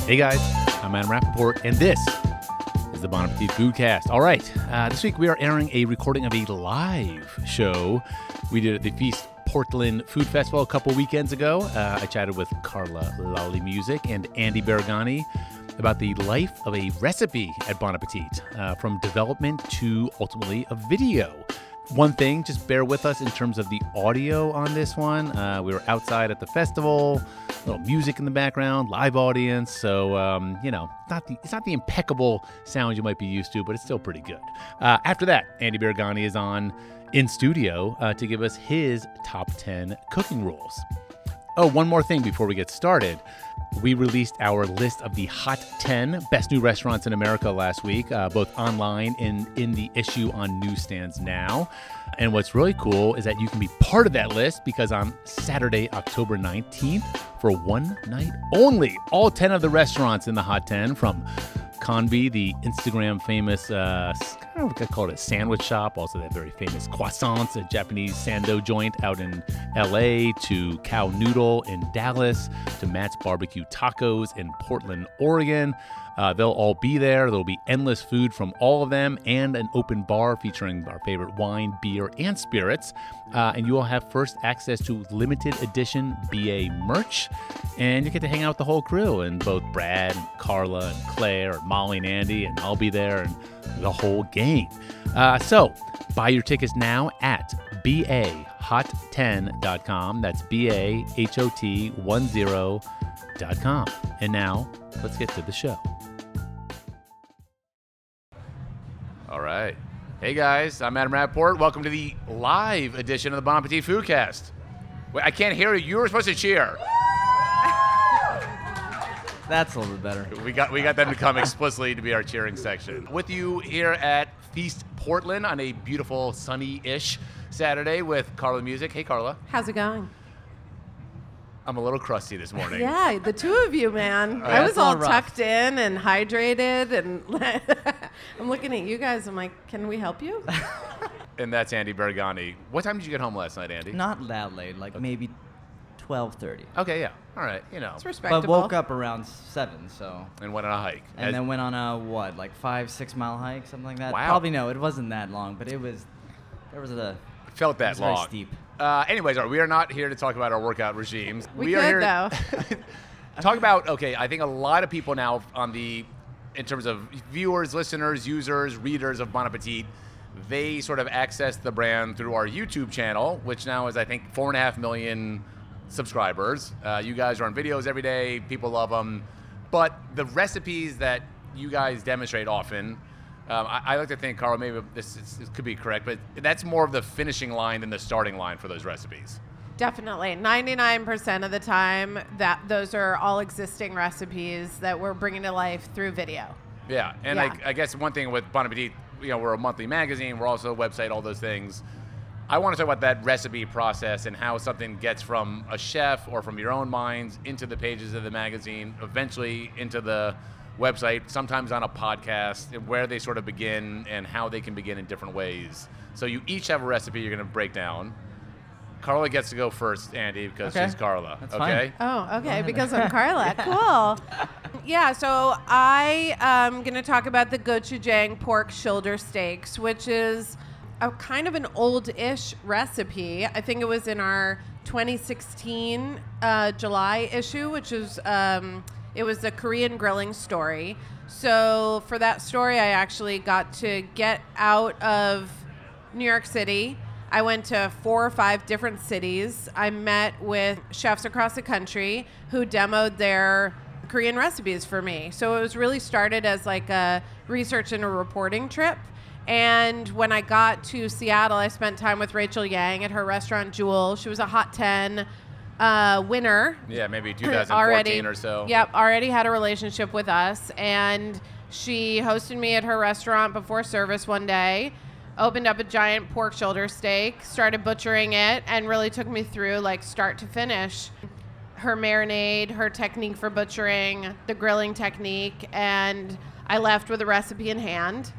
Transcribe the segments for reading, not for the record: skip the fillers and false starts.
Hey guys, I'm Adam Rappaport, and this is the Bon Appetit Foodcast. All right, this week we are airing a recording of a live show we did at the Feast Portland Food Festival a couple weekends ago. I chatted with Carla Lalli Music and Andy Baragani about the life of a recipe at Bon Appetit, from development to ultimately a video. One thing, just bear with us in terms of the audio on this one. We were outside at the festival, a little music in the background, live audience. So, it's not the impeccable sound you might be used to, but it's still pretty good. After that, Andy Baragani is on in studio to give us his top 10 cooking rules. Oh, one more thing before we get started. We released our list of the Hot 10 Best New Restaurants in America last week, both online and in the issue on newsstands now. And what's really cool is that you can be part of that list because on Saturday, October 19th, for one night only, all 10 of the restaurants in the Hot 10, from Conby, the Instagram famous, I call it a sandwich shop. Also, that very famous croissants, a Japanese sando joint out in LA, to Cow Noodle in Dallas, to Matt's Barbecue Tacos in Portland, Oregon. They'll all be there. There'll be endless food from all of them and an open bar featuring our favorite wine, beer, and spirits. And you will have first access to limited edition BA merch. And you get to hang out with the whole crew, and both Brad and Carla and Claire and Molly and Andy, and I'll be there, and the whole gang. So buy your tickets now at BAHOT10.com. That's BAHOT10.com. And now let's get to the show. All right. Hey guys, I'm Adam Rappaport. Welcome to the live edition of the Bon Appetit Foodcast. Wait, I can't hear you. You were supposed to cheer. That's a little bit better. We got them to come explicitly to be our cheering section. With you here at Feast Portland on a beautiful sunny-ish Saturday with Carla Music. Hey, Carla. How's it going? I'm a little crusty this morning. Yeah, the two of you, man. Oh, I was all rough. tucked in and hydrated, and I'm looking at you guys. I'm like, can we help you? And that's Andy Baragani. What time did you get home last night, Andy? Not that late, like maybe 12:30. Okay, yeah. All right, It's respectable. But woke up around 7, so. And went on a hike. And then went on a, 5-6 mile hike, something like that? Wow. Probably no, it wasn't that long, but it was felt that it was long. very steep. Anyways, all right, we are not here to talk about our workout regimes. We are could, here though. talk about, I think a lot of people now in terms of viewers, listeners, users, readers of Bon Appetit, they sort of access the brand through our YouTube channel, which now is, I think, 4.5 million subscribers. You guys are on videos every day. People love them. But the recipes that you guys demonstrate often, I like to think, Carl, maybe this could be correct, but that's more of the finishing line than the starting line for those recipes. Definitely. 99% of the time, that those are all existing recipes that we're bringing to life through video. Yeah, and Yeah. I guess one thing with Bon Appetit, we're a monthly magazine, we're also a website, all those things. I want to talk about that recipe process and how something gets from a chef or from your own minds into the pages of the magazine, eventually into the website, sometimes on a podcast, and where they sort of begin and how they can begin in different ways. So you each have a recipe you're going to break down. Carla gets to go first, Andy, because Okay. she's Carla. That's okay? fine. Oh, okay, because I'm Carla. Cool. Yeah, so I am going to talk about the gochujang pork shoulder steaks, which is a kind of an old-ish recipe. I think it was in our 2016 July issue, which is it was a Korean grilling story. So for that story, I actually got to get out of New York City. I went to 4 or 5 different cities. I met with chefs across the country who demoed their Korean recipes for me. So it was really started as like a research and a reporting trip. And when I got to Seattle, I spent time with Rachel Yang at her restaurant Jewel. She was a Hot 10 winner. Yeah, maybe 2014 already, or so. Yep, already had a relationship with us. And she hosted me at her restaurant before service one day, opened up a giant pork shoulder steak, started butchering it, and really took me through like start to finish. Her marinade, her technique for butchering, the grilling technique, and I left with a recipe in hand.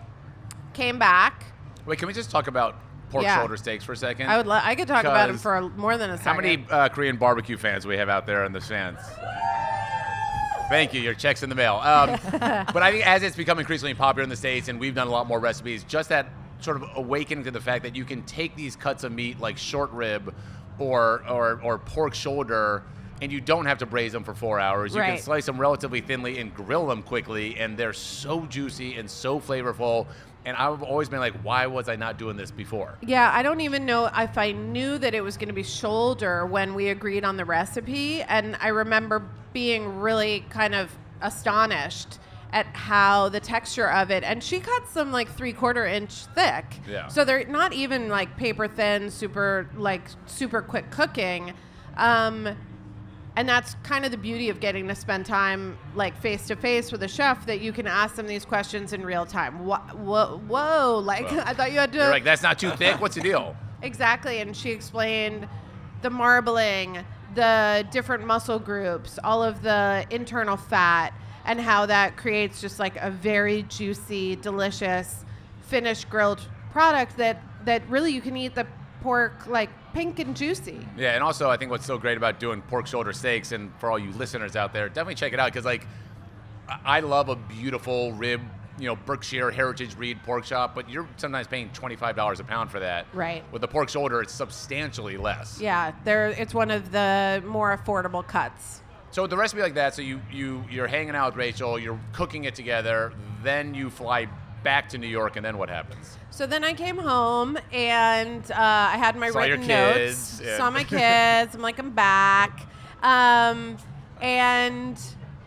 Came back. Wait, can we just talk about pork Yeah. shoulder steaks for a second? I could talk about them 'Cause for more than a second. How many Korean barbecue fans do we have out there in the stands? Thank you. Your check's in the mail. But I think as it's become increasingly popular in the States, and we've done a lot more recipes, just that sort of awakening to the fact that you can take these cuts of meat like short rib or pork shoulder, and you don't have to braise them for 4 hours. You can Right. slice them relatively thinly and grill them quickly, and they're so juicy and so flavorful. And I've always been like, why was I not doing this before? Yeah, I don't even know if I knew that it was going to be shoulder when we agreed on the recipe. And I remember being really kind of astonished at how the texture of it. And she cuts them like 3/4 inch thick. Yeah. So they're not even like paper thin, super quick cooking. And that's kind of the beauty of getting to spend time like face to face with a chef, that you can ask them these questions in real time. Whoa, like Well, I thought you had to. You're like, that's not too thick? What's the deal? Exactly, and she explained the marbling, the different muscle groups, all of the internal fat, and how that creates just like a very juicy, delicious, finished grilled product that really you can eat the pork like pink and juicy. Yeah, and also I think what's so great about doing pork shoulder steaks, and for all you listeners out there, definitely check it out, because like I love a beautiful rib, Berkshire Heritage Breed pork chop, but you're sometimes paying $25 a pound for that. Right. With the pork shoulder, it's substantially less. Yeah, it's one of the more affordable cuts. So with the recipe like that, so you're hanging out with Rachel, you're cooking it together, then you fly back to New York, and then what happens? So then I came home and I had my Saw your written kids, notes. yeah. Saw my kids. I'm like, I'm back. And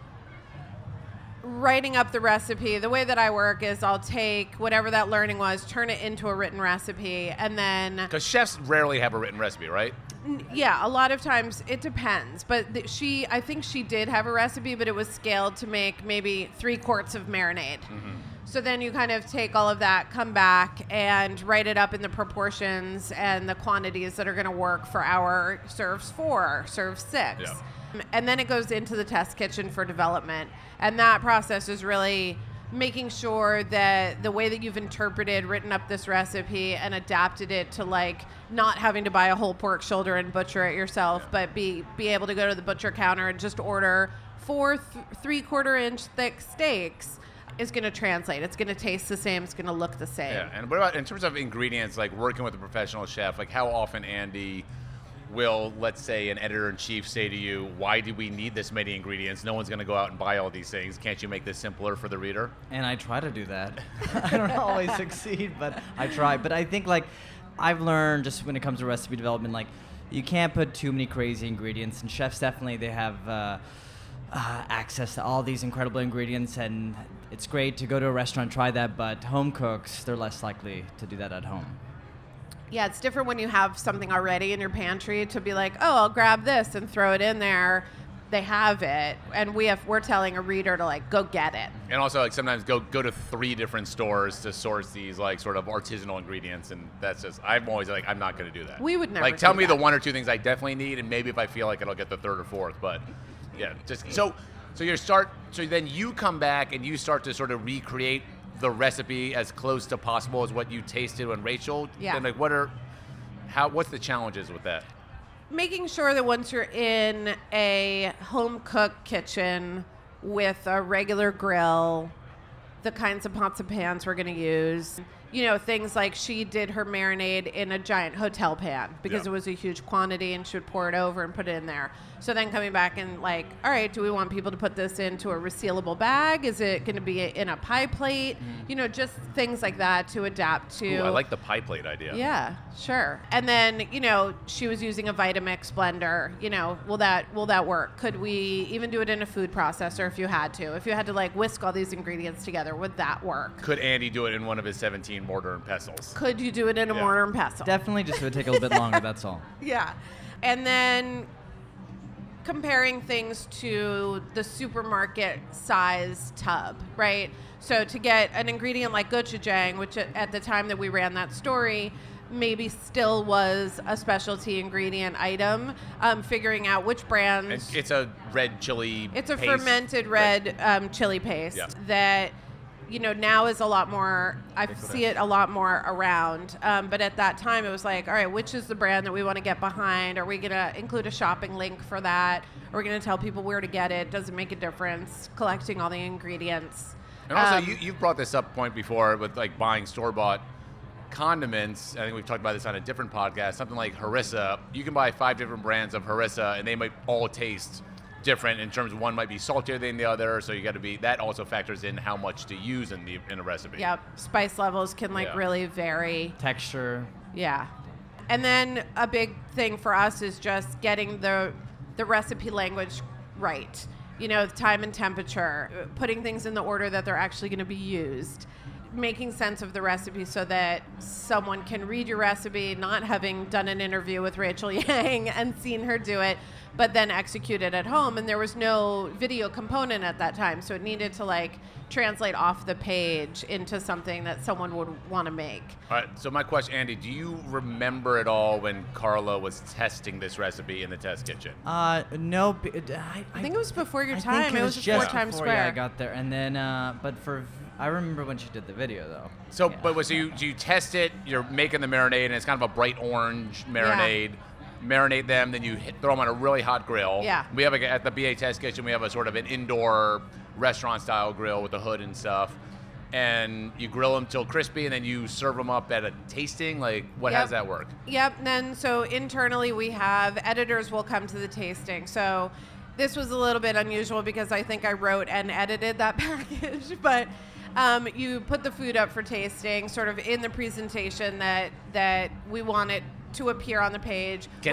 writing up the recipe, the way that I work is I'll take whatever that learning was, turn it into a written recipe, and then Because chefs rarely have a written recipe, right? yeah, a lot of times it depends. But I think she did have a recipe, but it was scaled to make maybe 3 quarts of marinade. Mm-hmm. So then you kind of take all of that, come back, and write it up in the proportions and the quantities that are going to work for our serves 4, serve 6. Yeah. And then it goes into the test kitchen for development. And that process is really making sure that the way that you've interpreted, written up this recipe, and adapted it to like not having to buy a whole pork shoulder and butcher it yourself, but be able to go to the butcher counter and just order 4 3/4 inch thick steaks is going to translate. It's going to taste the same. It's going to look the same. Yeah, and what about in terms of ingredients, like working with a professional chef, like how often, Andy, will, let's say, an editor-in-chief say to you, why do we need this many ingredients? No one's going to go out and buy all these things. Can't you make this simpler for the reader? And I try to do that. I don't always succeed, but I try. But I think like I've learned just when it comes to recipe development, like you can't put too many crazy ingredients. And chefs definitely, they have access to all these incredible ingredients, and it's great to go to a restaurant, try that, but home cooks, they're less likely to do that at home. Yeah, it's different when you have something already in your pantry to be like, oh, I'll grab this and throw it in there. They have it, and we're telling a reader to like go get it. And also, like sometimes go to 3 different stores to source these like sort of artisanal ingredients, and that's just, I'm always like, I'm not going to do that. We would never like tell do me that. the 1 or 2 things I definitely need, and maybe if I feel like it, I'll get the 3rd or 4th. But yeah, just so then you come back and you start to sort of recreate the recipe as close to possible as what you tasted when Rachel. Yeah. And like, what's the challenges with that? Making sure that once you're in a home cook kitchen with a regular grill, the kinds of pots and pans we're going to use, things like she did her marinade in a giant hotel pan because Yeah. it was a huge quantity, and she would pour it over and put it in there. So then coming back and like, all right, do we want people to put this into a resealable bag? Is it going to be in a pie plate? Just things like that to adapt to. Ooh, I like the pie plate idea. Yeah, sure. And then, she was using a Vitamix blender. Will that work? Could we even do it in a food processor if you had to? If you had to like whisk all these ingredients together, would that work? Could Andy do it in one of his 17 mortar and pestles? Could you do it in a Yeah. mortar and pestle? Definitely, just it would take a little bit longer, that's all. Yeah. And then comparing things to the supermarket size tub, right? So to get an ingredient like gochujang, which at the time that we ran that story, maybe still was a specialty ingredient item, figuring out which brands. It's a red chili It's a paste. fermented red chili paste Yeah. that now is a lot more, I see it a lot more around. But at that time, it was like, all right, which is the brand that we want to get behind? Are we going to include a shopping link for that? Are we going to tell people where to get it? Does it make a difference? Collecting all the ingredients. And also, you've brought this up point before with like buying store-bought condiments. I think we've talked about this on a different podcast. Something like harissa. You can buy 5 different brands of harissa, and they might all taste different in terms of one might be saltier than the other. So you got to be, that also factors in how much to use in a recipe. Yep. Spice levels can really vary. Texture. Yeah. And then a big thing for us is just getting the recipe language right. Time and temperature, putting things in the order that they're actually going to be used, making sense of the recipe so that someone can read your recipe, not having done an interview with Rachel Yang and seen her do it, but then execute it at home. And there was no video component at that time, so it needed to translate off the page into something that someone would want to make. All right, so my question, Andy, do you remember at all when Carla was testing this recipe in the test kitchen? No. I think it was before your time. Think it was just 4 Times before, Square. Yeah, I got there. And then, I remember when she did the video, though. So, Yeah. So you test it, you're making the marinade, and it's kind of a bright orange marinade. Marinate them, then you throw them on a really hot grill. Yeah. We have at the BA Test Kitchen, we have a sort of an indoor restaurant-style grill with the hood and stuff. And you grill them till crispy, and then you serve them up at a tasting? How does that work? Yep. Then, so internally we have editors will come to the tasting. So this was a little bit unusual because I think I wrote and edited that package, but you put the food up for tasting sort of in the presentation that we want it to appear on the page. Can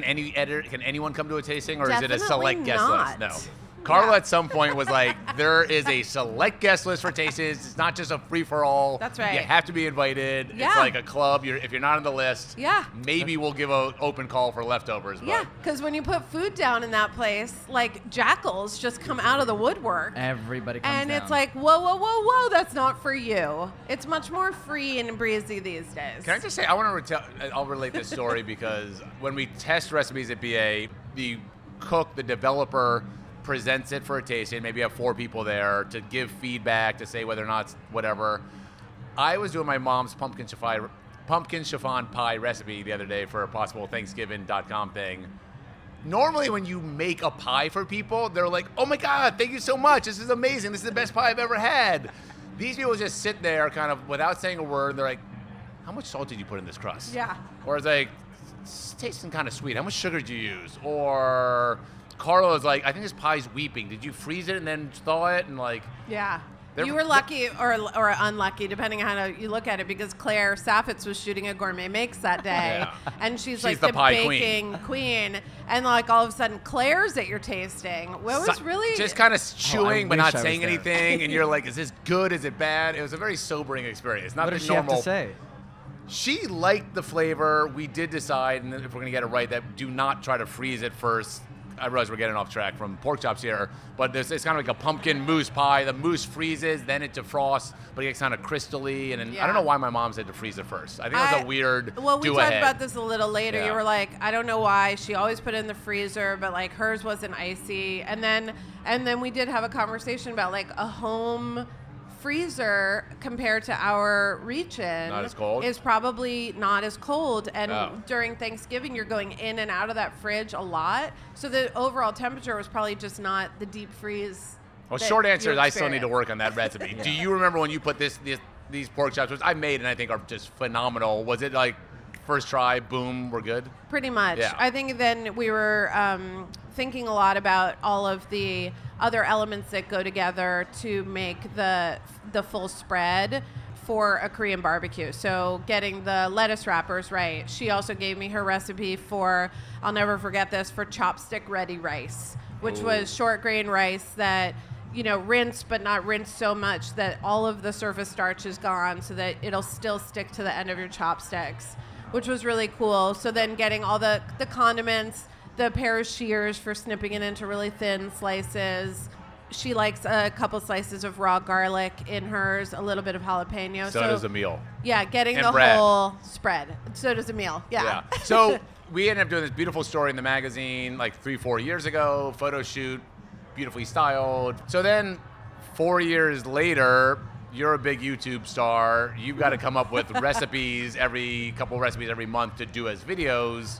anyone come to a tasting, or is it a select guest not. list? No. Carla at some point was like, there is a select guest list for tastings. It's not just a free-for-all. That's right. You have to be invited. Yeah. It's like a club. If you're not on the list, maybe we'll give an open call for leftovers. Yeah, because when you put food down in that place, jackals just come out of the woodwork. Everybody comes and down. it's like, whoa, that's not for you. It's much more free and breezy these days. Can I just say, I'll relate this story because when we test recipes at BA, the cook, the developer, presents it for a tasting. Maybe you have 4 people there to give feedback, to say whether or not it's whatever. I was doing my mom's pumpkin chiffon pie recipe the other day for a possible Thanksgiving.com thing. Normally when you make a pie for people, they're like, oh my God, thank you so much. This is amazing. This is the best pie I've ever had. These people just sit there kind of without saying a word. They're like, how much salt did you put in this crust? Yeah. Or it's like, it's tasting kind of sweet. How much sugar did you use? Or Carla was like, I think this pie's weeping. Did you freeze it and then thaw it? And Yeah. You were lucky or unlucky, depending on how you look at it, because Claire Saffitz was shooting a Gourmet Makes that day, and she's like the pie baking queen. And all of a sudden, Claire's at your tasting. Well, it was really just kind of chewing but not wish I saying was there. anything, and you're like, is this good? Is it bad? It was a very sobering experience. Not What the did she have normal. to say? She liked the flavor. We did decide, and if we're gonna get it right, that do not try to freeze it first. I realize we're getting off track from pork chops here, but it's kind of like a pumpkin mousse pie. The mousse freezes, then it defrosts, but it gets kind of crystally. And I don't know why my mom said to freeze it first. I think it was a weird Well, we talked do-ahead. about this a little later. Yeah. You were like, I don't know why. She always put it in the freezer, but hers wasn't icy. And then we did have a conversation about a home freezer compared to our reach-in Not as cold? is probably not as cold, and Oh. during Thanksgiving you're going in and out of that fridge a lot, so the overall temperature was probably just not the deep freeze. Well, that short answer you is I still need to experienced. work on that recipe. Do you remember when you put these pork chops, which I made and I think are just phenomenal? Was it first try, boom, we're good? Pretty much. Yeah. I think then we were thinking a lot about all of the other elements that go together to make the full spread for a Korean barbecue. So getting the lettuce wrappers right. She also gave me her recipe for, I'll never forget this, for chopstick ready rice, which was short grain rice that, rinsed but not rinsed so much that all of the surface starch is gone, so that it'll still stick to the end of your chopsticks, which was really cool. So then getting all the condiments, the pair of shears for snipping it into really thin slices. She likes a couple slices of raw garlic in hers, a little bit of jalapeno. So does a meal. Yeah, getting And the bread. whole spread. So does a meal. Yeah. So we ended up doing this beautiful story in the magazine 3-4 years ago, photo shoot, beautifully styled. So then 4 years later, you're a big YouTube star. You've got to come up with recipes every month to do as videos.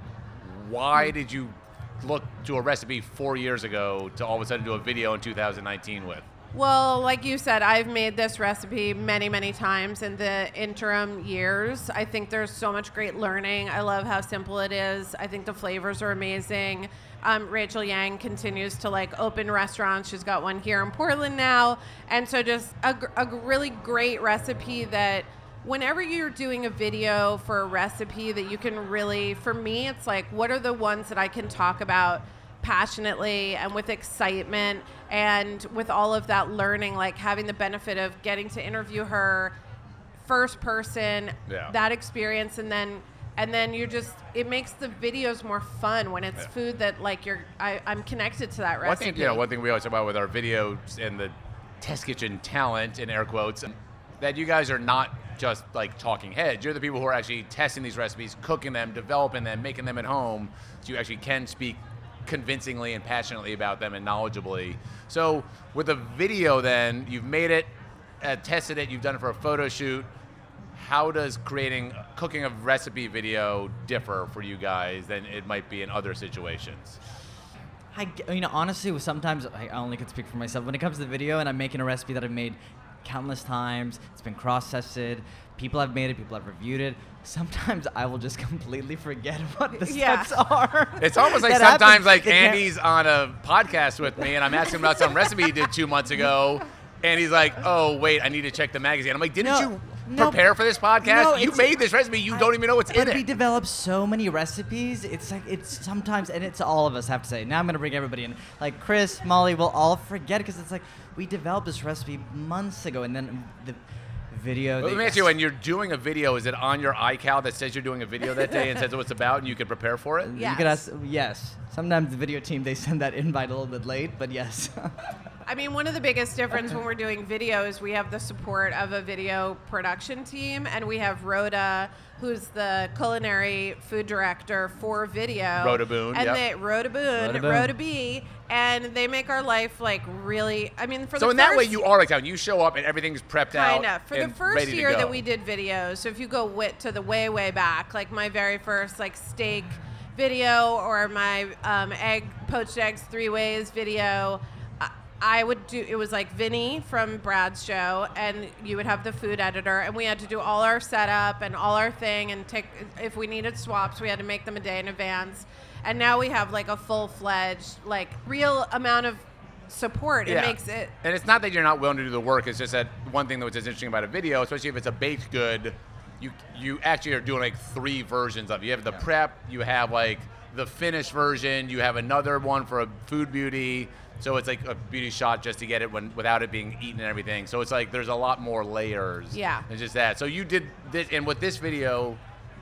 Why did you look to a recipe 4 years ago to all of a sudden do a video in 2019 with? Well, like you said, I've made this recipe many, many times in the interim years. I think there's so much great learning. I love how simple it is. I think the flavors are amazing. Rachel Yang continues to open restaurants. She's got one here in Portland now. And so just a really great recipe that whenever you're doing a video for a recipe that you can really, for me, it's what are the ones that I can talk about passionately and with excitement and with all of that learning, having the benefit of getting to interview her first person, that experience, and then you're just, it makes the videos more fun when it's food that I'm connected to that recipe. One thing we always talk about with our videos and the test kitchen talent, in air quotes, that you guys are not just talking heads. You're the people who are actually testing these recipes, cooking them, developing them, making them at home, so you actually can speak convincingly and passionately about them and knowledgeably. So with a video then, you've made it, tested it, you've done it for a photo shoot. How does cooking a recipe video differ for you guys than it might be in other situations? Honestly, sometimes I only can speak for myself. When it comes to the video and I'm making a recipe that I've made countless times, it's been cross-tested, people have made it, people have reviewed it, sometimes I will just completely forget what the steps are. It's almost like sometimes Andy's on a podcast with me and I'm asking about some recipe he did 2 months ago and he's like, oh wait, I need to check the magazine. I'm like, didn't you prepare for this podcast? No, you made this recipe, you don't even know what's in it. We develop so many recipes, it's sometimes, and it's all of us have to say, now I'm gonna bring everybody in, Chris, Molly, we'll all forget because it's we developed this recipe months ago and then the video. Let me ask you, when you're doing a video, is it on your iCal that says you're doing a video that day and says what it's about and you can prepare for it? Yes. You could ask, yes. Sometimes the video team, they send that invite a little bit late, but yes. I mean, one of the biggest difference when we're doing videos, we have the support of a video production team, and we have Rhoda, who's the culinary food director for video. Rhoda Boone, Rhoda B, and they make our life really, So in that way, you are you show up and everything's prepped out. Kind of. For the first year that we did videos, so if you go to the way back, my very first steak video or my poached eggs 3 ways video, I would do, it was Vinny from Brad's show, and you would have the food editor, and we had to do all our setup and all our thing, and if we needed swaps, we had to make them a day in advance. And now we have a full-fledged, real amount of support. It makes it. And it's not that you're not willing to do the work, it's just that one thing that's interesting about a video, especially if it's a baked good, you actually are doing 3 versions of it. You have the prep, you have the finished version, you have another one for a food beauty. So it's a beauty shot just to get it without it being eaten and everything. So it's there's a lot more layers than just that. So you did this, and with this video,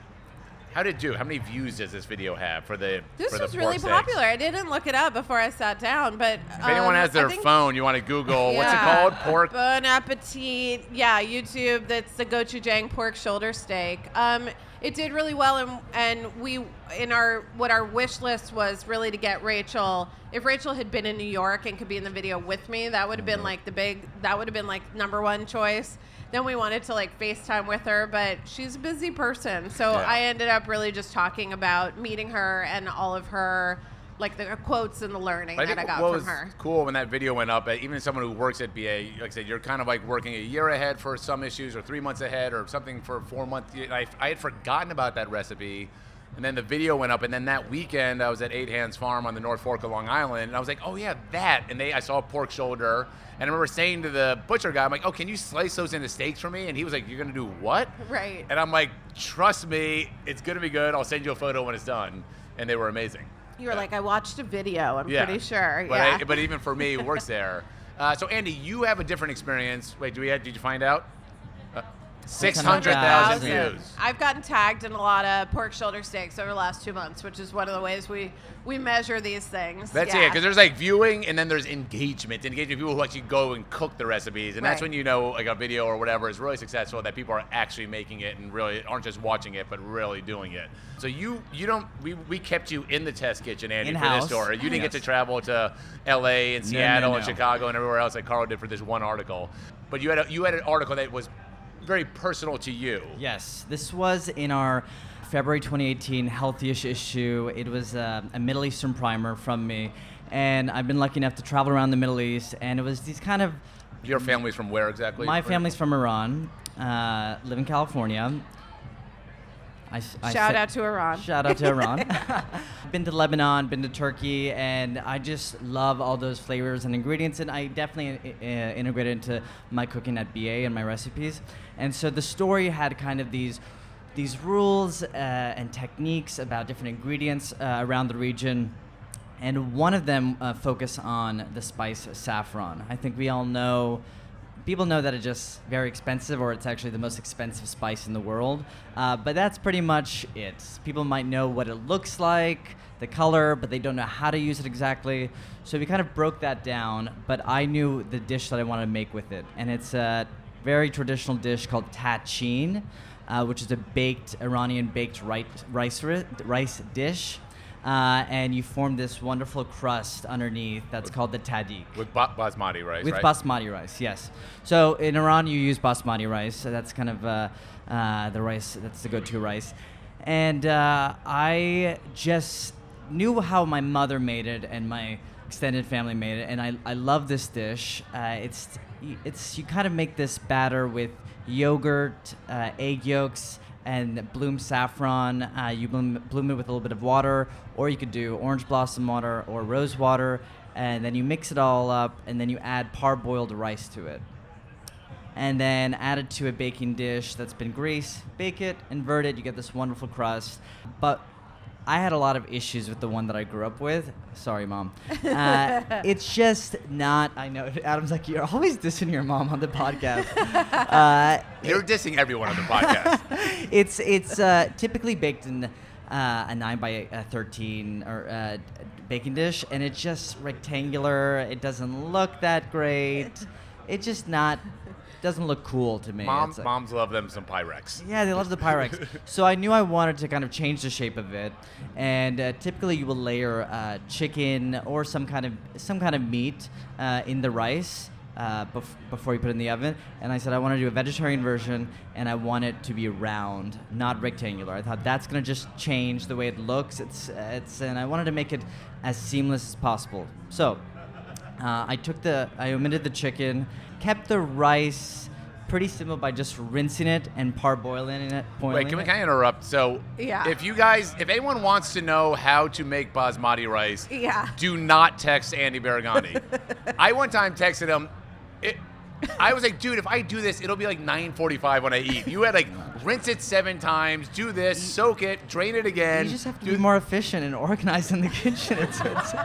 how did it do? How many views does this video have for the This for the was really pork popular. steaks? I didn't look it up before I sat down, but If anyone has their phone, you want to Google, what's it called? Pork? Bon Appetit. Yeah, YouTube. That's the gochujang pork shoulder steak. It did really well, and we what our wish list was really to get Rachel. If Rachel had been in New York and could be in the video with me, that would have been that would have been number one choice. Then we wanted to FaceTime with her, but she's a busy person, so I ended up really just talking about meeting her and all of her the quotes and the learning that I got from her. What was cool when that video went up, even someone who works at BA, like I said, you're kind of working a year ahead for some issues or 3 months ahead or something for 4 months. I had forgotten about that recipe, and then the video went up, and then that weekend I was at 8 Hands Farm on the North Fork of Long Island, and I was like, oh yeah, that. And I saw a pork shoulder, and I remember saying to the butcher guy, I'm like, oh, can you slice those into steaks for me? And he was like, you're going to do what? Right. And I'm like, trust me, it's going to be good. I'll send you a photo when it's done. And they were amazing. You were I watched a video, I'm pretty sure. But even for me, who works there. So Andy, you have a different experience. Wait, did you find out? 600,000 600,000. views. I've gotten tagged in a lot of pork shoulder steaks over the last 2 months, which is one of the ways we measure these things. That's it, because there's like viewing and then there's engagement. Engagement, people who actually go and cook the recipes. And that's Right. when you know like a video or whatever is really successful, that people are actually making it and really aren't just watching it, but really doing it. So we kept you in the test kitchen, Andy, for In-house. this story. You didn't get Yes. to travel to LA and Seattle and no. Chicago and everywhere else like Carl did for this one article. But you had an article that was very personal to you. Yes, this was in our February 2018 Healthy-ish issue. It was a Middle Eastern primer from me, and I've been lucky enough to travel around the Middle East, and it was these kind of... Your family's from where exactly? My family's from Iran, live in California. Shout out to Iran. Shout out to Iran. Been to Lebanon, been to Turkey, and I just love all those flavors and ingredients, and I definitely integrate it into my cooking at BA and my recipes. And so the story had kind of these rules and techniques about different ingredients around the region, and one of them focused on the spice saffron. I think we all know. People know that it's just very expensive, or it's actually the most expensive spice in the world. But that's pretty much it. People might know what it looks like, the color, but they don't know how to use it exactly. So we kind of broke that down, but I knew the dish that I wanted to make with it. And it's a very traditional dish called tachin, which is a Iranian baked rice dish. And you form this wonderful crust underneath that's called the tadik. With basmati rice, With right? basmati rice, yes. So in Iran, you use basmati rice. So that's kind of the rice, that's the go-to rice. And I just knew how my mother made it and my extended family made it. And I love this dish. It's you kind of make this batter with yogurt, egg yolks, and bloom saffron. You bloom it with a little bit of water, or you could do orange blossom water or rose water, and then you mix it all up, and then you add parboiled rice to it. And then add it to a baking dish that's been greased, bake it, invert it, you get this wonderful crust. But I had a lot of issues with the one that I grew up with. Sorry, Mom. It's just not, I know, Adam's like, you're always dissing your mom on the podcast. You're dissing everyone on the podcast. It's typically baked in a 9 by 13 or baking dish, and it's just rectangular. It doesn't look that great. It just doesn't look cool to me. Moms love them some Pyrex. Yeah, they love the Pyrex. So I knew I wanted to kind of change the shape of it, and typically you will layer chicken or some kind of meat in the rice before you put it in the oven. And I said I want to do a vegetarian version, and I want it to be round, not rectangular. I thought that's gonna just change the way it looks. And I wanted to make it as seamless as possible. So I omitted the chicken, kept the rice pretty simple by just rinsing it and parboiling it. Wait, can I interrupt? So, Yeah. if anyone wants to know how to make basmati rice, Yeah. do not text Andy Baragani. I one time texted him. I was like, dude, if I do this, it'll be like 9:45 when I eat. You had like rinse it 7 times, do this, soak it, drain it again. You just have to be more efficient and organized in the kitchen. It's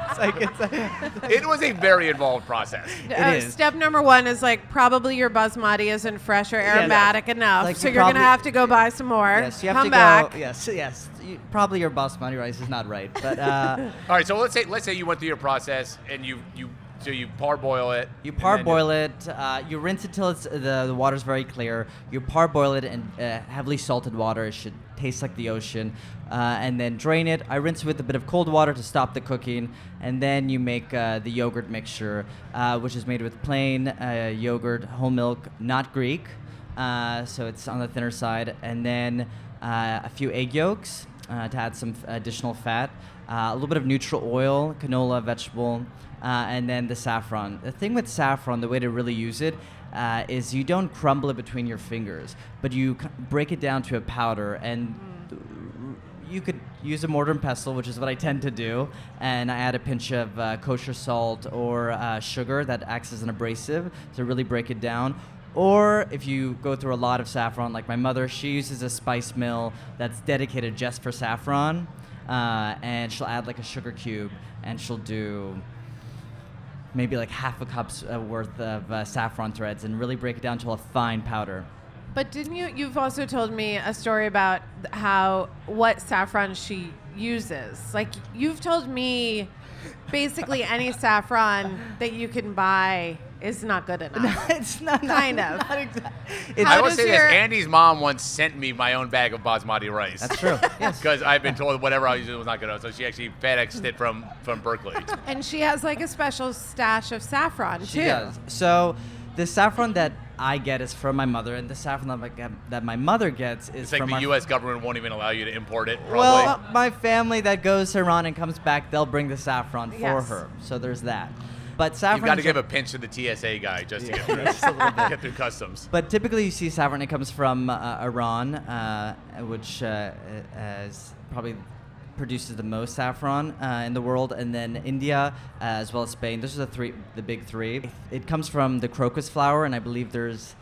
It was a very involved process. It is. Step number 1 is like probably your basmati isn't fresh or aromatic enough, Like so you you're gonna probably- have to go buy some more. Yes, you have Come to back. go. Yes. Probably your basmati rice is not right, but All right, so let's say you went through your process and you parboil it. you and then parboil it. You rinse it till it's the water's very clear. You parboil it in heavily salted water. It should taste like the ocean, and then drain it. I rinse it with a bit of cold water to stop the cooking, and then you make the yogurt mixture, which is made with plain yogurt, whole milk, not Greek, so it's on the thinner side, and then a few egg yolks to add some additional fat, a little bit of neutral oil, canola, vegetable. And then the saffron. The thing with saffron, the way to really use it, is you don't crumble it between your fingers, but you break it down to a powder. And you could use a mortar and pestle, which is what I tend to do, and I add a pinch of kosher salt or sugar that acts as an abrasive to really break it down. Or if you go through a lot of saffron, like my mother, she uses a spice mill that's dedicated just for saffron, and she'll add like a sugar cube, and she'll do maybe like half a cup's worth of saffron threads and really break it down to a fine powder. But you've also told me a story about what saffron she uses. Like, you've told me basically any saffron that you can buy is not good enough. No, it's not. Kind of. Not exactly. I How will does say this: your- Andy's mom once sent me my own bag of basmati rice. That's true. Yes. Because I've been told whatever I was doing was not good. So she actually FedExed it from Berkeley. And she has like a special stash of saffron too. She does. So the saffron that I get is from my mother, and the saffron that my mother gets is It's like from the our U.S. government won't even allow you to import it. Probably. Well, my family that goes to Iran and comes back, they'll bring the saffron for Yes. her. So there's that. But saffron. You've got to give a pinch to the TSA guy just to get through, just a little bit. get through customs. But typically, you see saffron. It comes from Iran, which probably produces the most saffron in the world, and then India as well as Spain. Those are the big three. It comes from the crocus flower, and I believe there's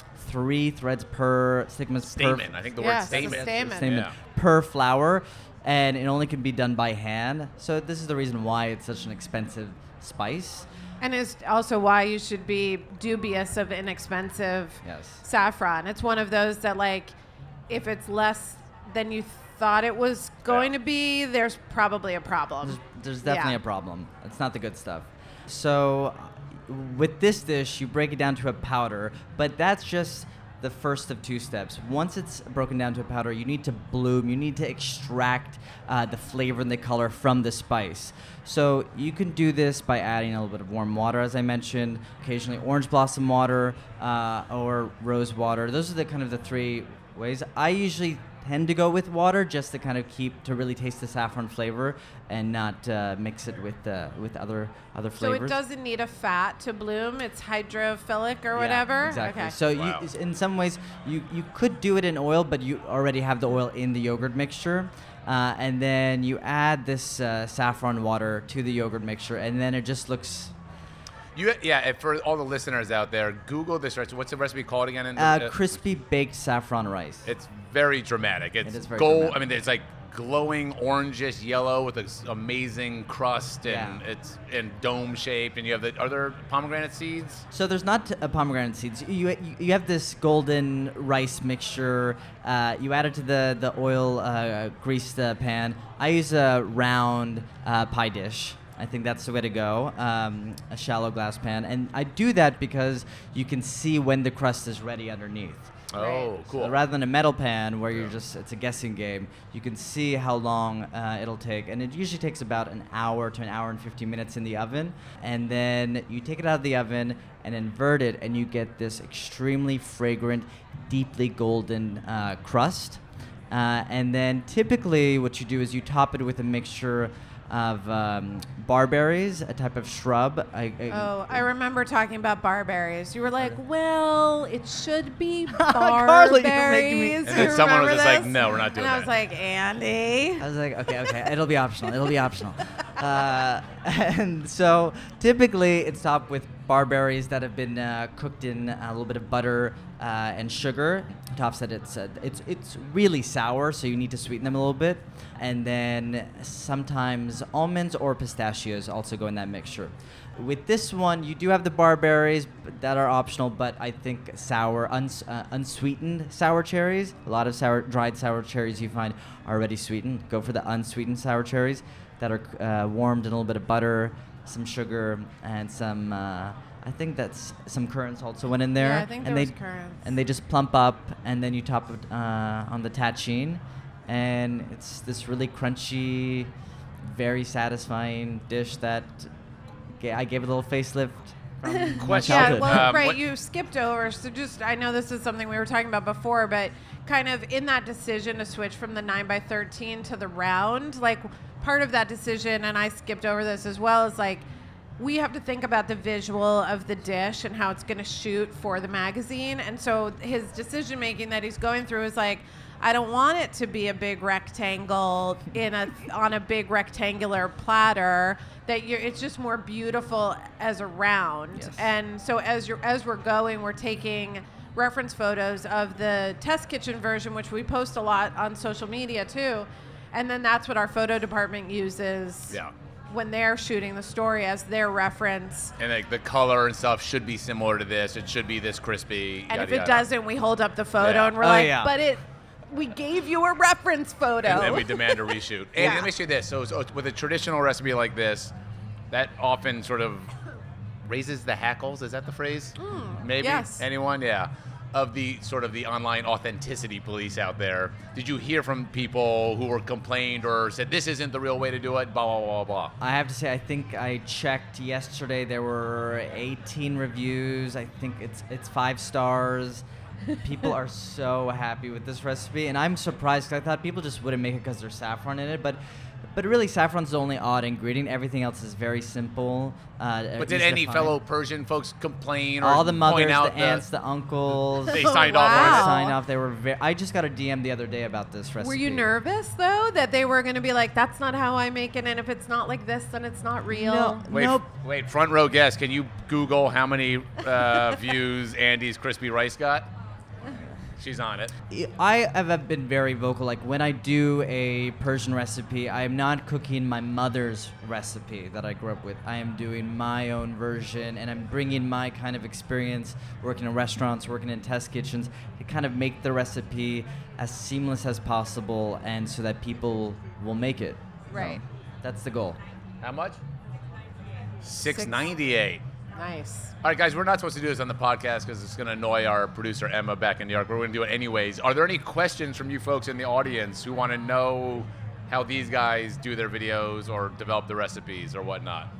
3 threads per stigmas Stamen. I think the word Yes, it's a stamen. stamen. Yeah. per flower, and it only can be done by hand. So this is the reason why it's such an expensive spice. And is also why you should be dubious of inexpensive Yes. saffron. It's one of those that, like, if it's less than you thought it was going to be, there's probably a problem. There's definitely Yeah. a problem. It's not the good stuff. So with this dish, you break it down to a powder, but that's just the first of 2 steps. Once it's broken down to a powder, you need to bloom. You need to extract the flavor and the color from the spice. So you can do this by adding a little bit of warm water, as I mentioned, occasionally orange blossom water or rose water. Those are the kind of the 3 ways. I usually tend to go with water just to kind of to really taste the saffron flavor and not mix it with other So flavors. it doesn't need a fat to bloom. It's hydrophilic or Yeah, whatever. exactly. Okay. So Wow. in some ways, you could do it in oil, but you already have the oil in the yogurt mixture. And then you add this saffron water to the yogurt mixture, and then it just looks And for all the listeners out there, Google this recipe. What's the recipe called again? crispy baked saffron rice. It's very dramatic. It's is very gold. dramatic. I mean, it's like glowing orangish yellow with this amazing crust, and Yeah. it's in dome shaped. And you have are there pomegranate seeds? So there's not pomegranate seeds. You have this golden rice mixture. You add it to the oil greased pan. I use a round pie dish. I think that's the way to go, a shallow glass pan. And I do that because you can see when the crust is ready underneath. Oh, cool. So rather than a metal pan where it's a guessing game, you can see how long it'll take. And it usually takes about an hour to an hour and 15 minutes in the oven. And then you take it out of the oven and invert it, and you get this extremely fragrant, deeply golden crust. And then typically what you do is you top it with a mixture of barberries, a type of shrub. I remember talking about barberries. You were like, well, it should be Carly, you're making me- barberries. And then You someone was remember just like, this? no, we're not doing And I that. was like, Andy. I was like, okay, it'll be optional. And so typically it's topped with barberries that have been cooked in a little bit of butter and sugar. Tops that it's really sour, so you need to sweeten them a little bit. And then sometimes almonds or pistachios also go in that mixture. With this one, you do have the barberries that are optional, but I think sour, unsweetened sour cherries. A lot of dried sour cherries you find are already sweetened. Go for the unsweetened sour cherries that are warmed in a little bit of butter, some sugar, and some. I think that's some currants also went in there. Yeah, I think and there they was currants. and they just plump up, and then you top it on the tagine, and it's this really crunchy, very satisfying dish that I gave it a little facelift from my Question. Yeah, childhood. well, right, what- you skipped over. So I know this is something we were talking about before, but kind of in that decision to switch from the 9x13 to the round, like part of that decision, and I skipped over this as well, is like, we have to think about the visual of the dish and how it's going to shoot for the magazine. And so his decision making that he's going through is like, I don't want it to be a big rectangle on a big rectangular platter. It's just more beautiful as a round. Yes. And so as we're going, we're taking reference photos of the test kitchen version, which we post a lot on social media too. And then that's what our photo department uses. Yeah. when they're shooting the story as their reference. And like the color and stuff should be similar to this. It should be this crispy. And yada, if it yada. doesn't, we hold up the photo Yeah. and we're Oh, like, yeah. but we gave you a reference photo. And then we demand a reshoot. And Yeah. let me ask you this. So with a traditional recipe like this, that often sort of raises the hackles. Is that the phrase? Maybe? yes. Anyone? Yeah. Of the sort of the online authenticity police out there. Did you hear from people who were complained or said, this isn't the real way to do it, blah, blah, blah, blah? I have to say, I think I checked yesterday. There were 18 reviews. I think it's 5 stars. People are so happy with this recipe, and I'm surprised because I thought people just wouldn't make it because there's saffron in it. But really, saffron's the only odd ingredient. Everything else is very simple. But did any fellow Persian folks complain or all the mothers, point out the aunts, the uncles, they Oh, signed off on wow. it? signed off. They were. I just got a DM the other day about this recipe. Were you nervous, though, that they were going to be like, that's not how I make it, and if it's not like this, then it's not real? No. Wait, Nope. wait, front row guest, can you Google how many views Andy's crispy rice got? She's on it. I have been very vocal. Like when I do a Persian recipe, I am not cooking my mother's recipe that I grew up with. I am doing my own version, and I'm bringing my kind of experience working in restaurants, working in test kitchens, to kind of make the recipe as seamless as possible, and so that people will make it. Right. That's the goal. How much? $6.98. Nice. All right, guys, we're not supposed to do this on the podcast because it's going to annoy our producer, Emma, back in New York. We're going to do it anyways. Are there any questions from you folks in the audience who want to know how these guys do their videos or develop the recipes or whatnot?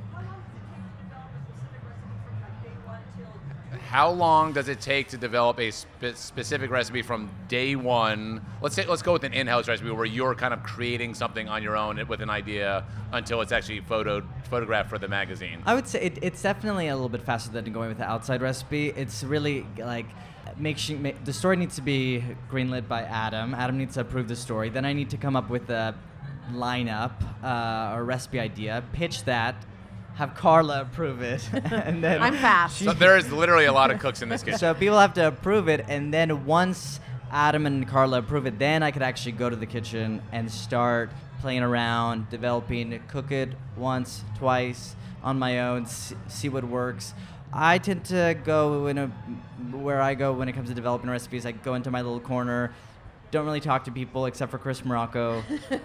How long does it take to develop a specific recipe from day one? Let's go with an in-house recipe where you're kind of creating something on your own with an idea until it's actually photographed for the magazine. I would say it's definitely a little bit faster than going with the outside recipe. It's really like the story needs to be greenlit by Adam. Adam needs to approve the story. Then I need to come up with a lineup or recipe idea, pitch that, have Carla approve it, and then I'm fast. So there is literally a lot of cooks in this kitchen. So people have to approve it, and then once Adam and Carla approve it, then I could actually go to the kitchen and start playing around, developing, cook it once, twice on my own, see what works. I tend to go where I go when it comes to developing recipes. I go into my little corner, don't really talk to people except for Chris Morocco.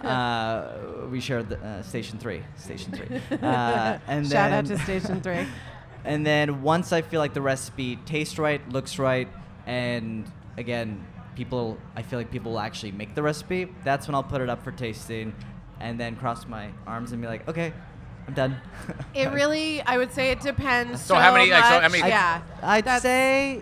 We share the, Station 3. And Shout then, out to Station 3. And then once I feel like the recipe tastes right, looks right, and again, I feel like people will actually make the recipe, that's when I'll put it up for tasting and then cross my arms and be like, okay, I'm done. It really, I would say it depends. So how many- much. like, so how many- Yeah. I'd That's- say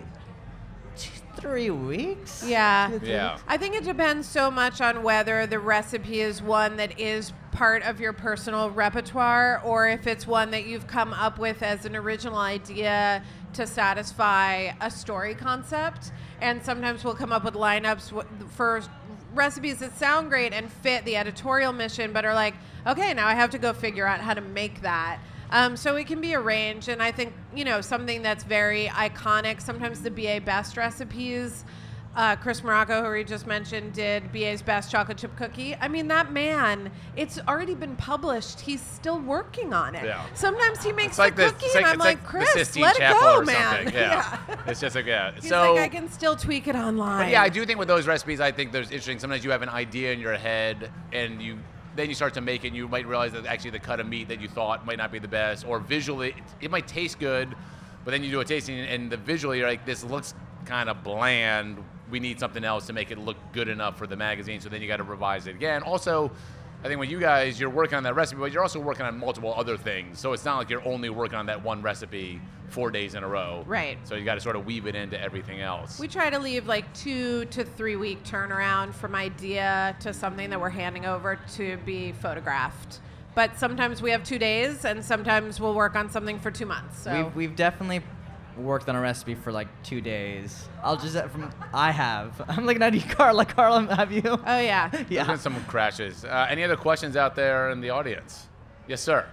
3 weeks. Yeah. Yeah. I think it depends so much on whether the recipe is one that is part of your personal repertoire or if it's one that you've come up with as an original idea to satisfy a story concept. And sometimes we'll come up with lineups for recipes that sound great and fit the editorial mission, but are like, okay, now I have to go figure out how to make that. So it can be arranged, and I think, something that's very iconic, sometimes the BA Best recipes, Chris Morocco, who we just mentioned, did BA's Best Chocolate Chip Cookie. I mean, that man, it's already been published. He's still working on it. Yeah. Sometimes he makes It's like the this. cookie, It's and I'm like, the Chris, Sistine let it Chapel go, or man. something. Yeah. It's just like, yeah. He's So, like, I can still tweak it online. but yeah, I do think with those recipes, I think there's interesting. Sometimes you have an idea in your head, and then you start to make it, and you might realize that actually the cut of meat that you thought might not be the best, or visually, it might taste good, but then you do a tasting, and visually you're like, this looks kind of bland. We need something else to make it look good enough for the magazine, so then you got to revise it again. Also, I think with you guys, you're working on that recipe, but you're also working on multiple other things. So it's not like you're only working on that one recipe 4 days in a row. Right. So you got to sort of weave it into everything else. We try to leave like 2 to 3 week turnaround from idea to something that we're handing over to be photographed. But sometimes we have 2 days, and sometimes we'll work on something for 2 months. So We've definitely worked on a recipe for like 2 days. I'm looking at you, Carla. Carla, have you? oh yeah, There's been some crashes. Any other questions out there in the audience? Yes, sir.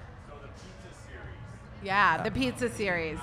yeah, the pizza series.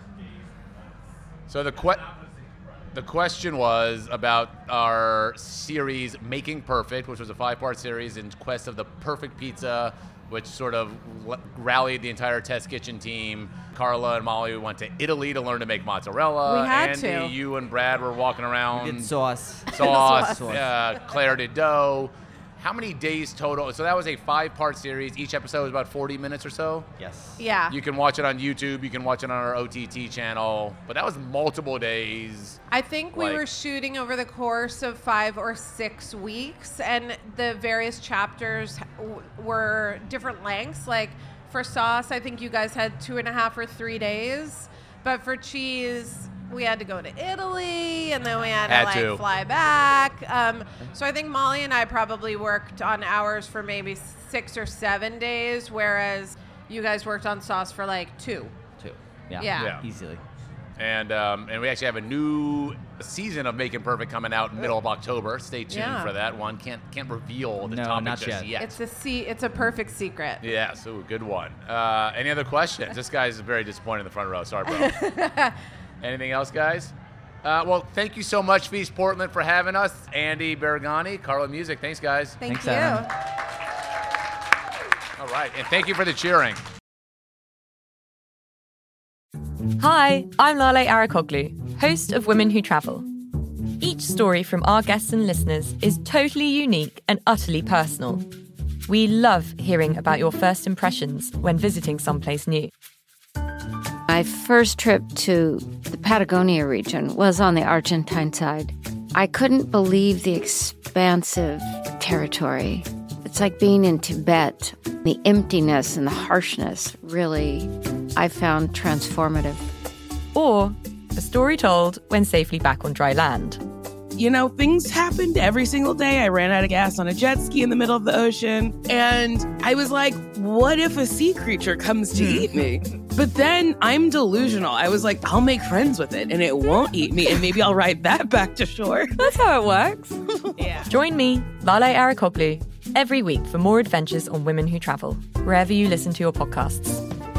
So the question was about our series Making Perfect, which was a 5-part series in quest of the perfect pizza which sort of rallied the entire Test Kitchen team. Carla and Molly went to Italy to learn to make mozzarella. We had Andy, to. you and Brad were walking around. We did sauce. Sauce. Claire did dough. How many days total? So that was a 5-part series. Each episode was about 40 minutes or so. Yes. Yeah. You can watch it on YouTube. You can watch it on our OTT channel. But that was multiple days. I think we Like- were shooting over the course of 5 or 6 weeks, and the various chapters were different lengths. Like for sauce, I think you guys had 2.5 or 3 days. But for cheese, we had to go to Italy, and then we had to fly back. So I think Molly and I probably worked on hours for maybe 6 or 7 days, whereas you guys worked on sauce for like 2. 2. Yeah. Yeah. Easily. And we actually have a new season of Making Perfect coming out in middle of October. Stay tuned for that one. Can't reveal the topic not just yet. It's a perfect secret. Yeah, so good one. Any other questions? This guy's very disappointed in the front row. Sorry, bro. Anything else, guys? Well, thank you so much, Feast Portland, for having us. Andy Bergani, Carla Music. Thanks, guys. Thank Thanks, you. Adam. All right, and thank you for the cheering. Hi, I'm Lale Arakoglu, host of Women Who Travel. Each story from our guests and listeners is totally unique and utterly personal. We love hearing about your first impressions when visiting someplace new. My first trip to the Patagonia region was on the Argentine side. I couldn't believe the expansive territory. It's like being in Tibet. The emptiness and the harshness really, I found transformative. Or a story told when safely back on dry land. You know, things happened every single day. I ran out of gas on a jet ski in the middle of the ocean. And I was like, what if a sea creature comes to eat me? But then I'm delusional. I was like, I'll make friends with it and it won't eat me. And maybe I'll ride that back to shore. That's how it works. Yeah. Join me, Lale Arakoglu, every week for more adventures on Women Who Travel, wherever you listen to your podcasts.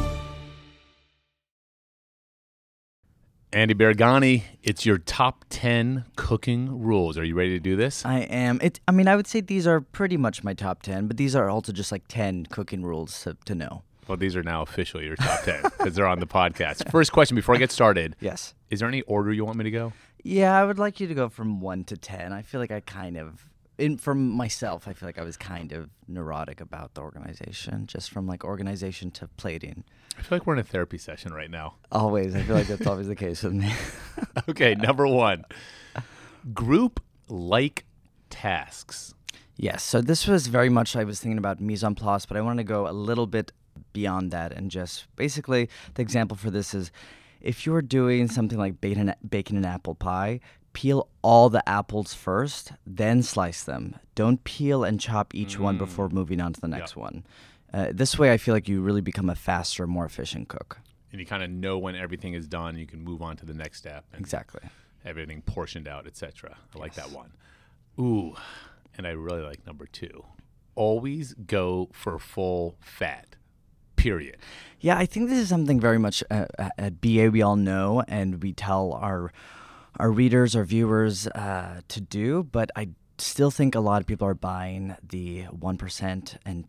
Andy Bergani, it's your top 10 cooking rules. Are you ready to do this? I am. I would say these are pretty much my top 10, but these are also just like 10 cooking rules to know. Well, these are now officially your top 10 because they're on the podcast. First question before I get started. Yes. Is there any order you want me to go? Yeah, I would like you to go from 1 to 10. I feel like I kind of, for myself, I feel like I was kind of neurotic about the organization, just from like organization to plating. I feel like we're in a therapy session right now. Always. I feel like that's always the case with me. Okay, number 1. Group like tasks. Yes. So this was very much, I was thinking about mise en place, but I want to go a little bit beyond that and just basically the example for this is if you're doing something like baking an apple pie, peel all the apples first, then slice them. Don't peel and chop each one before moving on to the next one. This way, I feel like you really become a faster, more efficient cook. And you kind of know when everything is done, you can move on to the next step. And Exactly. everything portioned out, etc. I like that one. Ooh, and I really like number 2. Always go for full fat. Period. Yeah, I think this is something very much at BA we all know, and we tell our readers, our viewers to do. But I still think a lot of people are buying the 1% and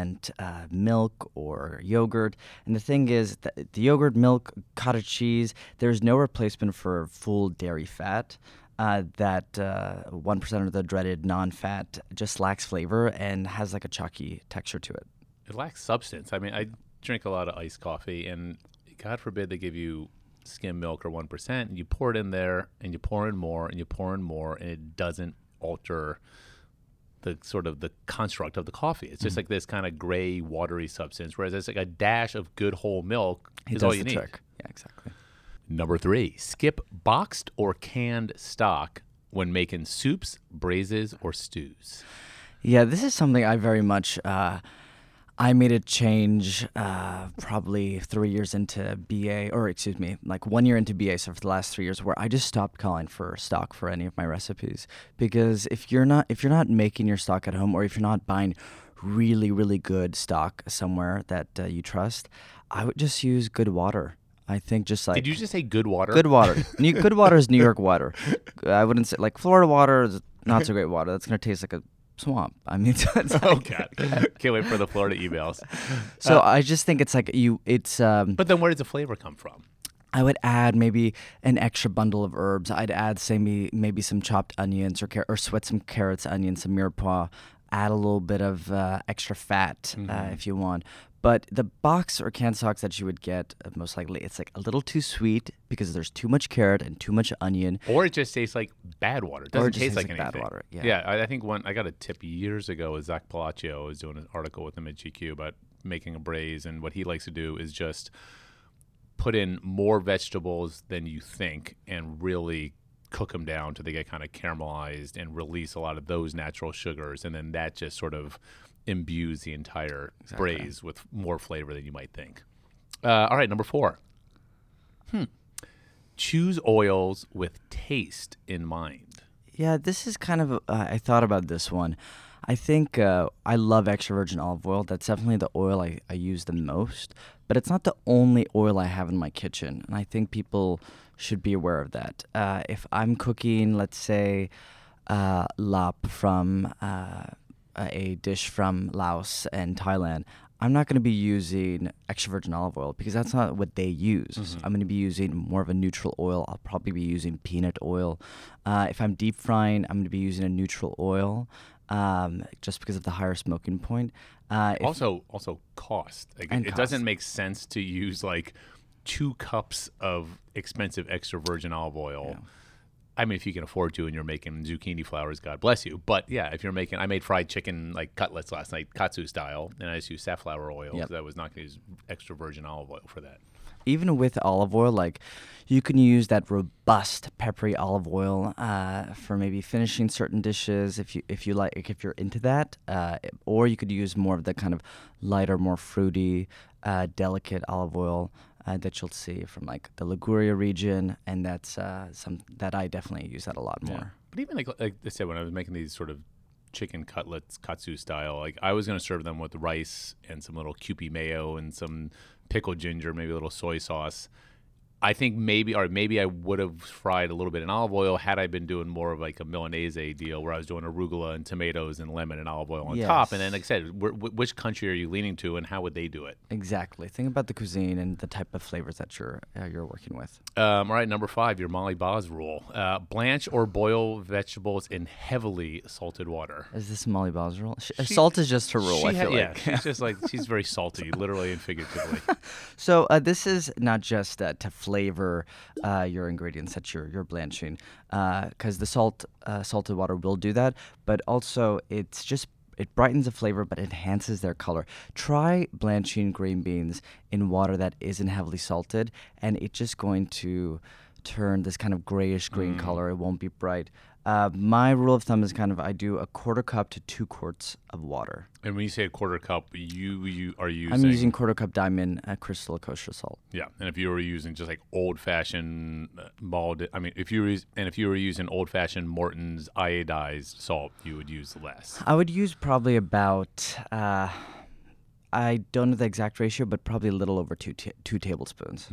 2% milk or yogurt. And the thing is, the yogurt, milk, cottage cheese, there's no replacement for full dairy fat. That 1% of the dreaded non-fat just lacks flavor and has like a chalky texture to it. It lacks substance. I mean, I drink a lot of iced coffee, and God forbid they give you skim milk or 1%, and you pour it in there, and you pour in more, and you pour in more, and it doesn't alter the sort of the construct of the coffee. It's just like this kind of gray, watery substance, whereas it's like a dash of good whole milk is all you need. Trick. Yeah, exactly. Number 3, skip boxed or canned stock when making soups, braises, or stews. Yeah, this is something I very much, I made a change probably 3 years into BA, or excuse me, like 1 year into BA, so for the last 3 years, where I just stopped calling for stock for any of my recipes. Because if you're not making your stock at home, or if you're not buying really, really good stock somewhere that you trust, I would just use good water. I think just like... Did you just say good water? Good water. Good water is New York water. I wouldn't say, like Florida water is not so great water. That's going to taste like a swamp. I mean, so it's like, Oh God, can't wait for the Florida emails. so I just think it's like it's. But then where does the flavor come from? I would add maybe an extra bundle of herbs. I'd add maybe some chopped onions or sweat some carrots, onions, some mirepoix. Add a little bit of extra fat if you want. But the box or canned stocks that you would get, most likely, it's like a little too sweet because there's too much carrot and too much onion. Or it just tastes like bad water. It doesn't taste like anything. bad water. Yeah. Yeah, I think I got a tip years ago with Zach Palacio. I was doing an article with him at GQ about making a braise, and what he likes to do is just put in more vegetables than you think and really cook them down till they get kind of caramelized and release a lot of those natural sugars, and then that just sort of imbues the entire braise with more flavor than you might think. All right, number 4. Choose oils with taste in mind. Yeah, this is kind of, I thought about this one. I think I love extra virgin olive oil. That's definitely the oil I use the most, but it's not the only oil I have in my kitchen, and I think people should be aware of that. If I'm cooking, let's say, lap from a dish from Laos and Thailand, I'm not going to be using extra virgin olive oil because that's not what they use. I'm going to be using more of a neutral oil. I'll probably be using peanut oil. If I'm deep frying, I'm going to be using a neutral oil just because of the higher smoking point. Also cost. Like, it doesn't make sense to use like 2 cups of expensive extra virgin olive oil. Yeah. I mean, if you can afford to and you're making zucchini flowers, God bless you. But yeah, if you're making, I made fried chicken like cutlets last night, katsu style, and I just used safflower oil because I was not going to use extra virgin olive oil for that. Even with olive oil, like you can use that robust peppery olive oil for maybe finishing certain dishes if you like, if you're into that, or you could use more of the kind of lighter, more fruity, delicate olive oil that you'll see from like the Liguria region, and that's that I definitely use that a lot more. Yeah. But even like I said, when I was making these sort of chicken cutlets, katsu style, like I was going to serve them with rice and some little Kewpie mayo and some pickled ginger, maybe a little soy sauce. I think maybe I would have fried a little bit in olive oil had I been doing more of like a Milanese deal where I was doing arugula and tomatoes and lemon and olive oil on top. And then, like I said, which country are you leaning to and how would they do it? Exactly. Think about the cuisine and the type of flavors that you're working with. All right, number 5, your Molly Baz rule. Blanch or boil vegetables in heavily salted water. Is this Molly Baz rule? Salt is just her rule, I feel like. Yeah, she's just like, she's very salty, literally and figuratively. So this is not just to flavor your ingredients that you're blanching, because the salted water will do that, but also it brightens the flavor but enhances their color. Try blanching green beans in water that isn't heavily salted, and it's just going to turn this kind of grayish green color. It won't be bright. My rule of thumb is I do a 1/4 cup to 2 quarts of water. And when you say a 1/4 cup, you are using... I'm using 1/4 cup Diamond crystal kosher salt. Yeah, and if you were using just like old-fashioned if you were using old-fashioned Morton's iodized salt, you would use less. I would use probably about... I don't know the exact ratio, but probably a little over 2 tablespoons.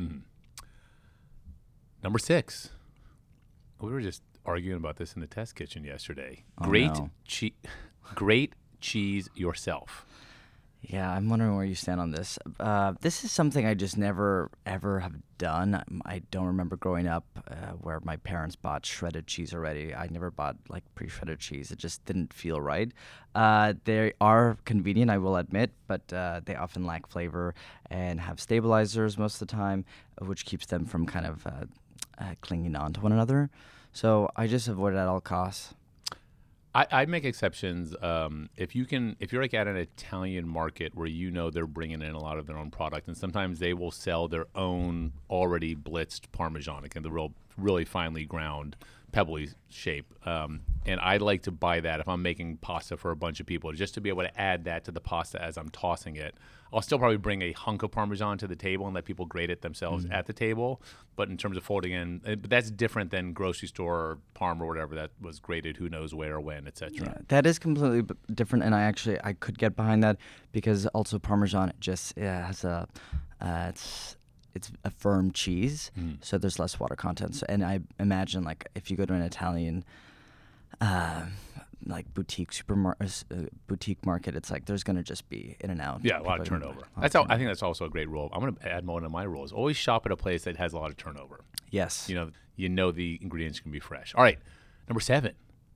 Number 6. We were just arguing about this in the test kitchen yesterday. Oh, Grate cheese yourself. Yeah, I'm wondering where you stand on this. This is something I just never, ever have done. I don't remember growing up where my parents bought shredded cheese already. I never bought like pre-shredded cheese. It just didn't feel right. They are convenient, I will admit, but they often lack flavor and have stabilizers most of the time, which keeps them from kind of clinging on to one another. So I just avoid it at all costs. I make exceptions. If you're like at an Italian market where you know they're bringing in a lot of their own product, and sometimes they will sell their own already blitzed Parmesan, like in the really finely ground, pebbly shape. And I like to buy that if I'm making pasta for a bunch of people, just to be able to add that to the pasta as I'm tossing it. I'll still probably bring a hunk of Parmesan to the table and let people grate it themselves at the table. But in terms of folding in, but that's different than grocery store Parm or whatever that was grated who knows where, when, etc. Yeah, that is completely different, and I could get behind that because also Parmesan just has a it's a firm cheese, so there's less water content. So, and I imagine like if you go to an Italian like boutique market, it's like there's going to just be in and out. Yeah, a lot of turnover. I think that's also a great rule. I'm going to add one of my rules. Always shop at a place that has a lot of turnover. Yes. You know the ingredients can be fresh. All right, number 7.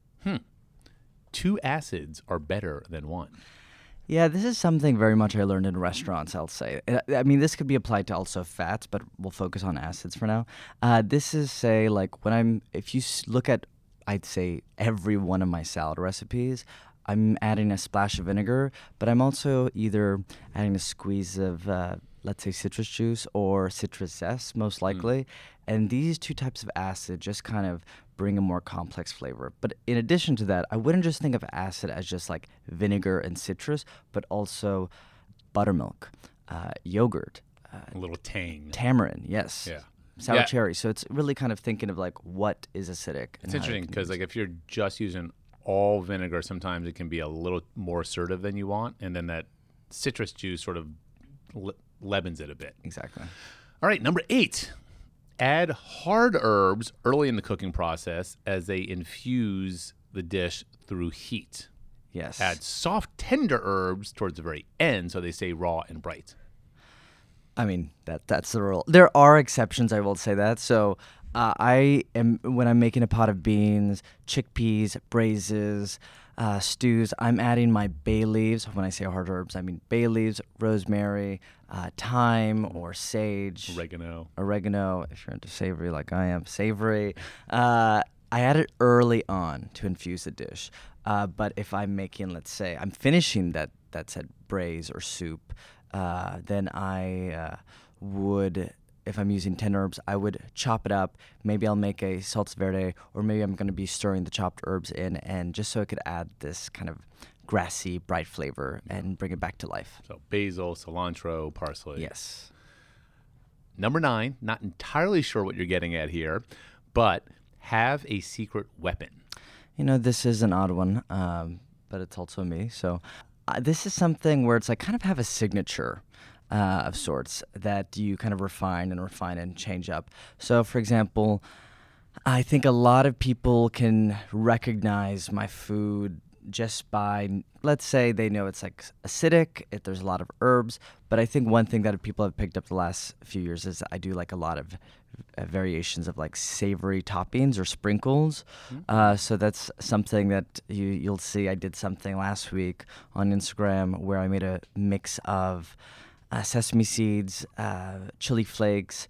2 acids are better than 1. Yeah, this is something very much I learned in restaurants, I'll say. I mean, this could be applied to also fats, but we'll focus on acids for now. This is, say, like if you look at, I'd say, every one of my salad recipes, I'm adding a splash of vinegar, but I'm also either adding a squeeze of, let's say, citrus juice or citrus zest, most likely. And these 2 types of acid just kind of bring a more complex flavor. But in addition to that, I wouldn't just think of acid as just like vinegar and citrus, but also buttermilk, yogurt. A little tang. Tamarind, yes. Yeah. Sour cherry. So it's really kind of thinking of like what is acidic. It's interesting because like if you're just using all vinegar, sometimes it can be a little more assertive than you want. And then that citrus juice sort of leavens it a bit. Exactly. All right, number 8. Add hard herbs early in the cooking process as they infuse the dish through heat. Yes. Add soft, tender herbs towards the very end so they stay raw and bright. I mean, that's the rule. There are exceptions, I will say that. So when I'm making a pot of beans, chickpeas, braises, stews, I'm adding my bay leaves. When I say hard herbs, I mean bay leaves, rosemary, thyme or sage. Oregano, if you're into savory like I am, savory. I add it early on to infuse the dish. But if I'm making, let's say, I'm finishing that said braise or soup, then I would, if I'm using 10 herbs, I would chop it up. Maybe I'll make a salsa verde, or maybe I'm going to be stirring the chopped herbs in, and just so it could add this kind of grassy, bright flavor and bring it back to life. So basil, cilantro, parsley. Yes. Number 9, not entirely sure what you're getting at here, but have a secret weapon. This is an odd one, but it's also me. So this is something where it's like kind of have a signature of sorts that you kind of refine and change up. So, for example, I think a lot of people can recognize my food just by, let's say they know it's like acidic, there's a lot of herbs, but I think one thing that people have picked up the last few years is I do like a lot of variations of like savory toppings or sprinkles. So that's something that you'll see. I did something last week on Instagram where I made a mix of sesame seeds, chili flakes,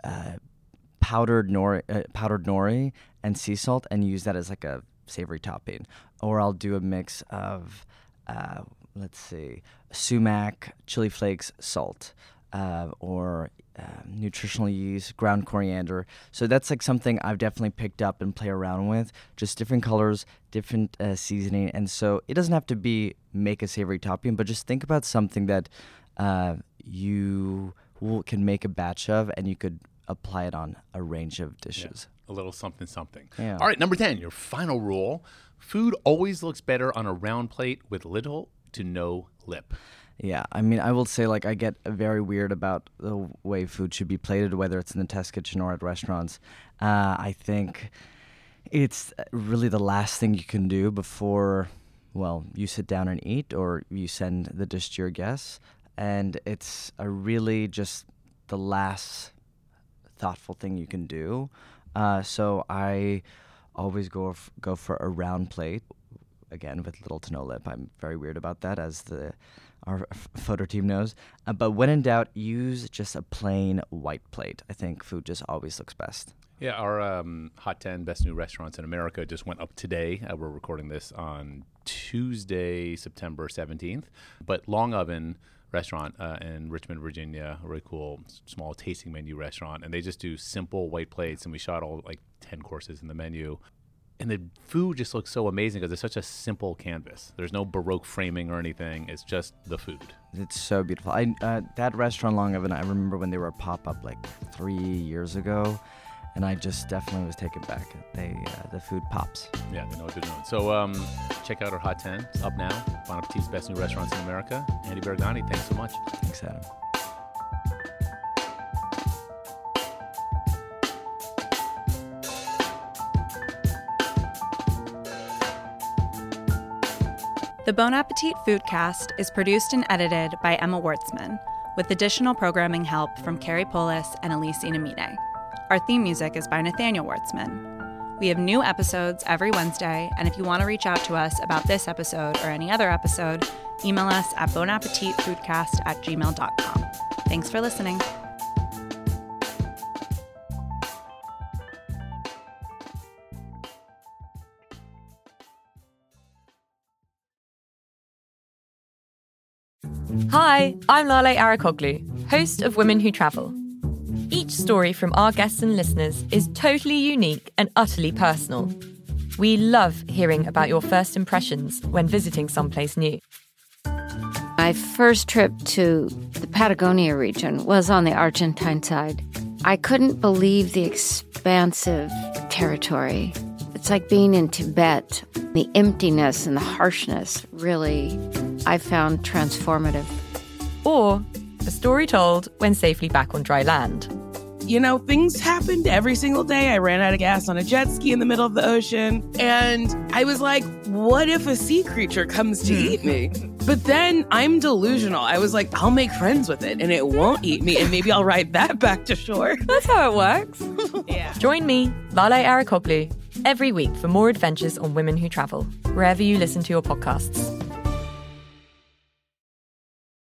powdered nori, and sea salt, and use that as like a savory topping. Or I'll do a mix of, sumac, chili flakes, salt, or nutritional yeast, ground coriander. So that's like something I've definitely picked up and play around with. Just different colors, different seasoning. And so it doesn't have to be make a savory topping, but just think about something that you can make a batch of, and you could apply it on a range of dishes. Yeah, a little something. Yeah. All right, number 10, your final rule. Food always looks better on a round plate with little to no lip. Yeah, I mean, I will say, like, I get very weird about the way food should be plated, whether it's in the test kitchen or at restaurants. I think it's really the last thing you can do before, you sit down and eat or you send the dish to your guests. And it's really just the last thoughtful thing you can do. So I always go for a round plate, again, with little to no lip. I'm very weird about that, as our photo team knows. But when in doubt, use just a plain white plate. I think food just always looks best. Yeah, our Hot 10 Best New Restaurants in America just went up today. We're recording this on Tuesday, September 17th. But Long Oven restaurant in Richmond, Virginia, a really cool small tasting menu restaurant, and they just do simple white plates, and we shot all like 10 courses in the menu, and the food just looks so amazing because it's such a simple canvas. There's no Baroque framing or anything. It's just the food. It's so beautiful. That restaurant, Long Oven, I remember when they were a pop-up like 3 years ago, and I just definitely was taken back. The food pops. Yeah, they know what they're doing. So check out our Hot 10. It's up now. Bon Appetit's Best New Restaurants in America. Andy Baraghani, thanks so much. Thanks, Adam. The Bon Appetit Foodcast is produced and edited by Emma Wartzman, with additional programming help from Carrie Polis and Elise Inamine. Our theme music is by Nathaniel Wartzman. We have new episodes every Wednesday, and if you want to reach out to us about this episode or any other episode, email us at bonappetitfoodcast@gmail.com. Thanks for listening. Hi, I'm Lale Arikoglu, host of Women Who Travel. Each story from our guests and listeners is totally unique and utterly personal. We love hearing about your first impressions when visiting someplace new. My first trip to the Patagonia region was on the Argentine side. I couldn't believe the expansive territory. It's like being in Tibet. The emptiness and the harshness really, I found transformative. Or a story told when safely back on dry land. You know, things happened every single day. I ran out of gas on a jet ski in the middle of the ocean. And I was like, what if a sea creature comes to eat me? But then I'm delusional. I was like, I'll make friends with it and it won't eat me. And maybe I'll ride that back to shore. That's how it works. Yeah. Join me, Lale Arikoglu, every week for more adventures on Women Who Travel, wherever you listen to your podcasts.